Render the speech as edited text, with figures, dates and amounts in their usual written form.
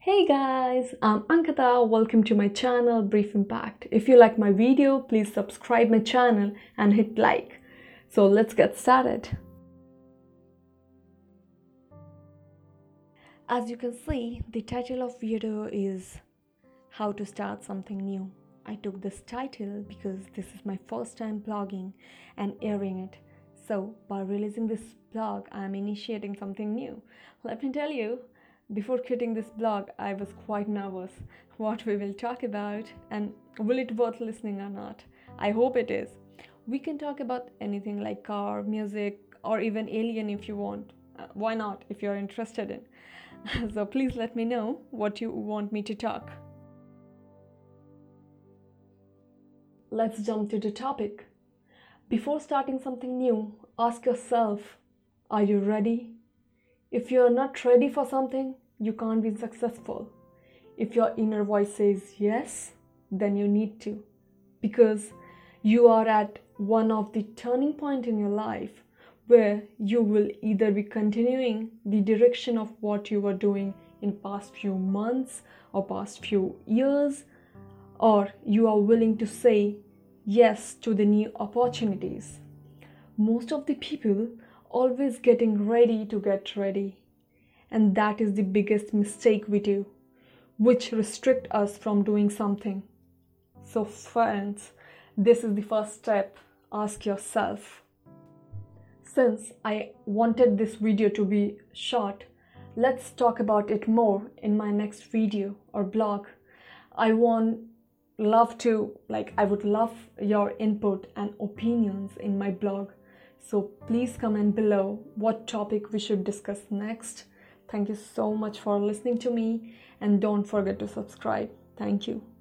Hey guys, I'm Ankita. Welcome to my channel Brief Impact. If you like my video, please subscribe my channel and hit like. So let's get started. As you can see, the title of video is How to Start Something New. I took this title because this is my first time blogging and airing it. So by releasing this blog, I am initiating something new. Let me tell you, before quitting this blog, I was quite nervous what we will talk about and will it worth listening or not. I hope it is. We can talk about anything like car, music, or even alien if you want. Why not if you're interested in? So please let me know what you want me to talk. Let's jump to the topic. Before starting something new, ask yourself, are you ready? If you're not ready for something, you can't be successful. If your inner voice says yes, then you need to. Because you are at one of the turning point in your life where you will either be continuing the direction of what you were doing in past few months or past few years, or you are willing to say yes to the new opportunities. Most of the people always getting ready to get ready, and that is the biggest mistake we do, which restrict us from doing something. So friends, this is the first step. Ask yourself. Since I wanted this video to be short, let's talk about it more in my next video or blog. I would love your input and opinions in my blog. So please comment below what topic we should discuss next. Thank you so much for listening to me and don't forget to subscribe. Thank you.